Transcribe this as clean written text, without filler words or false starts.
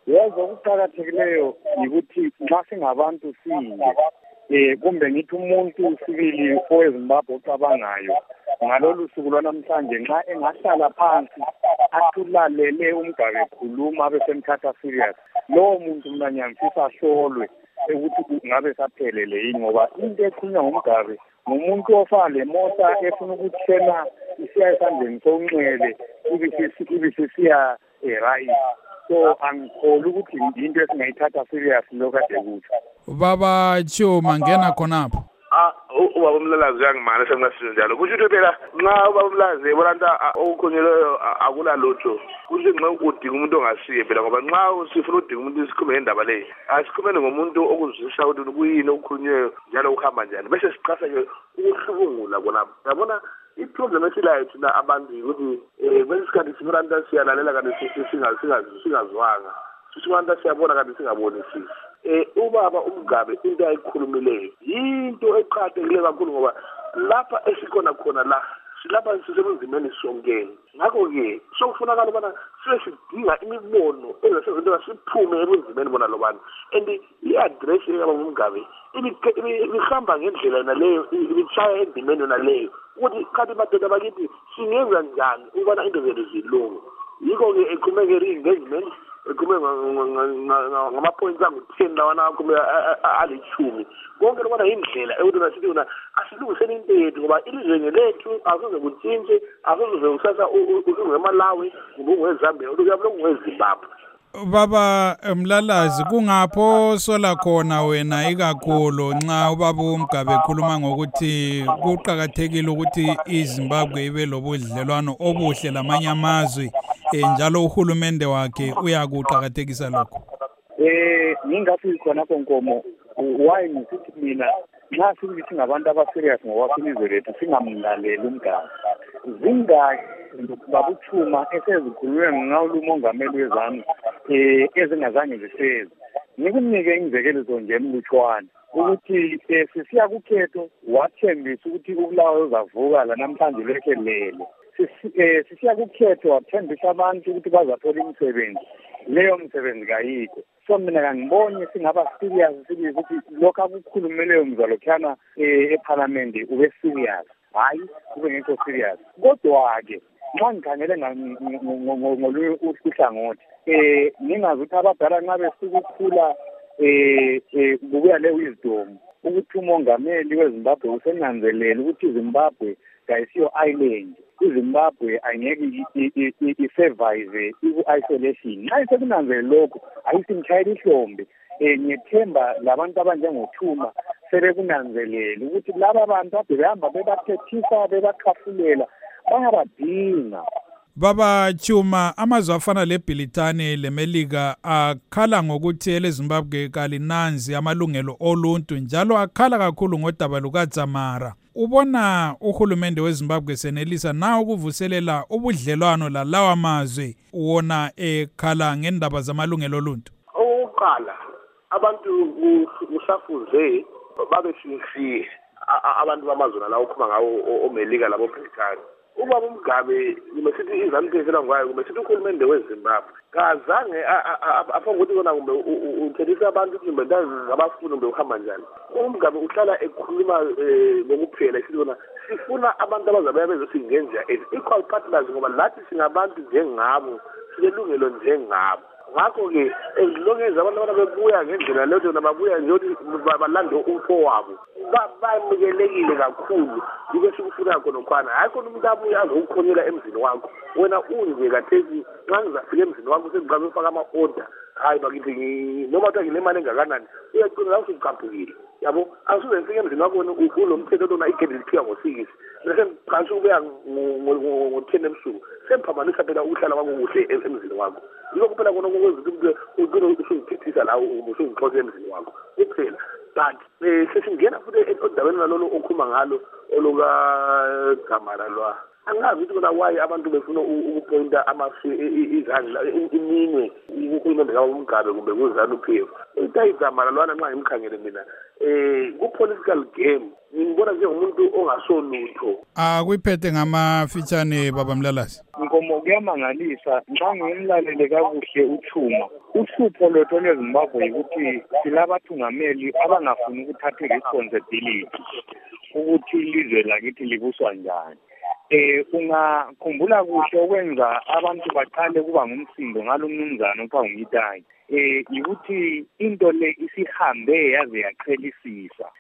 Yebo ukuqhakathekileyo ukuthi nxa singabantu sinye kumbe ngithi umuntu sibili oweZimbabwe ocabangayo ngalolu suku lwanamhlanje nxa engahlala phansi athulalele uMgabe ekhuluma besemthatha serious lowo muntu mina ngiyamfisa ahlolwe ukuthi ngabe saphelele yini ngoba into ekhulunywa nguMgabe ngumuntu ofana lemota efuna ukuthena isiya esandleni sonxele ibisisiya right. So angikholwa ukuthi into esingayithatha serious lokade kuthi Baba Chuma ngena khonapho. Ubaba uMlalazi uyangimana sengasizwe njalo kusho ukuthi phela nxa ubaba uMlalazi ebonanta okukhonyeleyo akunalutho kusho nxa udinga umuntu ongasiye phela ngoba nxa sifuna udinga umuntu isikhulume ngendaba leyo asikhulumele ngomuntu okuzwisisa ukuthi kuyini okukhulunyweyo njalo ukuhamba njani bese siqasa ke ukuhlubungula khonapho yabona iproblem esilayo thina abantu ukuthi kwesikhathi sifuna siyalalela kanti singazwanga sifuna siyabona kanti singabonisisi. Ubaba uMgabe into ayikhulumileyo into eqhakathekile kakhulu ngoba lapha esikhona khona la silapha sisebenzimeni sonke ngakho-ke sokufunakala ubana sibe sidinga imibono ezesezinto siphume ebunzimeni bona lo bantu and i-address yaba uMgabe ibihamba ngendlela yona leyo ibishaya endimeni yona leyo ukuthi kanti madoda bakithi singenza njani ukubana into zethu zilunge yikho-ke ekhulumeke i-engagement ekhulume ngama-points angu-10 lawana akhulume ali-10 konke lokubana yindlela ekuthi nasithi yona asilungiseni into yethu ngoba ilizwe ngelethu akuze kutshintshe akuze usasa ungemaLawi kumbe ungeZambia uyabe ungeZimbabwe. Baba Mlalazi kungapho sola khona wena ikakhulu nxa ubaba uMgabe ekhuluma ngokuthi kuqhakathekile ukuthi iZimbabwe ibe lobudlelwano obuhle lamanye amazwe njalo uhulumende wakhe uyakuqhakathekisa lokho. Ngingathi khona konkomo why ngisithi mina nxa sithi ngabantu abaserious ngokwakho lethu singamlaleli uMgabe zingaki babuthuma esezikhulunywe ngawula umongameli wezami ezingazange ziseze ngikunike imizekeliso nje emlutshwana ukuthi sisiya kukhetho wathembisa ukuthi uBulawayo uzavuka la namhlanje lekhe lele sisiya kukhetho wathembisa abantu ukuthi bazathola imisebenzi leyo msebenzi kayikho. So mina kangiboni singaba serious ukuthi lokho akukhulumeleyo mzalokhana eParliament ube serious hayi kube ngekho serious kodwa-ke nxa ngikhangele ngolunye uhlangothi ngingazi ukuthi abadala nxa besuka ukukhula kubuya le-wisdom ukuthi umongameli weZimbabwe usenanzelela ukuthi iZimbabwe kayisiyo island iZimbabwe angeke isurvive iku-isolation nxa sekunanzele lokho ayisimtshayela ihlombe ngiyethemba labantu abanjengoThuma sebekunanzelela ukuthi laba bantu ade behamba bebaphethisa bebakhafulela bayabadinga. Baba Chuma amazwe afana leBritani leMelika akhala ngokuthi eleZimbabwe kalinanzi amalungelo oluntu njalo akhala kakhulu ngodaba lukaDzamara. Ubona uhulumende weZimbabwe senelisa na ukuvuselela ubudlelwano lalawa mazwe wona ekhala ngendaba zamalungelo oluntu? Oqala abantu usafuze babe sincere abantu bamazwe lawo okhuluma ngawo oMelika labo Britani. Ubaba uMgabe kumesithi izamthethela ngayo kumesithi uhulumende weZimbabwe kazange afanga ukuthi kona kumbe uthelisa abantu ukuthi mbe ngabafuna kumbe uhamba njani. uMgabe uhlala ekhuluma ngokuphela esithi kona sifuna abantu abazabe bezosingenza equal partners ngoba lathi singabantu njengabo sinelungelo njengabo. Ngakho-ke ezilongeza abantu ababuya ngendlela leyo nababuya nje ukuthi balande umfo wabo bamukelekile kakhulu yike sikufuna khona khona hayi khona umuntu abuya azokukhonyela emzini wakho wena unje kathesi nxa ngizafika emzini wakho sengiqala ufaka ama-order hayi bakithi noma kuthiwa nginemali engakanani uyagcina la usucaphukile yabo asuze ngifike emzini wakho kulo mthetho lona igedi liphiwa ngo-6 bese ngiqalisa ukubuya ngo-10 ebusuku semphambanisa phela ukuhlala kwakho kuhle emzini wakho yiko kuphela khona kwezinto ugcina usungiphithisa la usungixoxe emzini wakho kuphela but sesingena futhi odabeni nalolo okhuluma ngalo olukaDzamara lwa angazi ukuthi kona why abantu befuna ukupointa izandla iminwe uhulumende kawo umgabe kumbe kuZANU-PF. Itayizamala lwana nxa ngimkhangele mina ku-political game ngibona njengomuntu ongasonutho. Kwiphethe ngamafitshane baba Mlalazi. Nkomo kuyamangalisa nxa ngimlalele kakuhle uThuma. Uhlupho lwethu lweZimbabwe ukuthi silabathungameli abangafuni ukuthatha responsibility ukuthi ilizwe lakithi libuswa njani. Ungakhumbula kuhle okwenza abantu baqale kuba ngumsindo ngalomnumzana okuthiwa nguMitayi. Yikuthi into le isihambe yaze yaqhelisisa.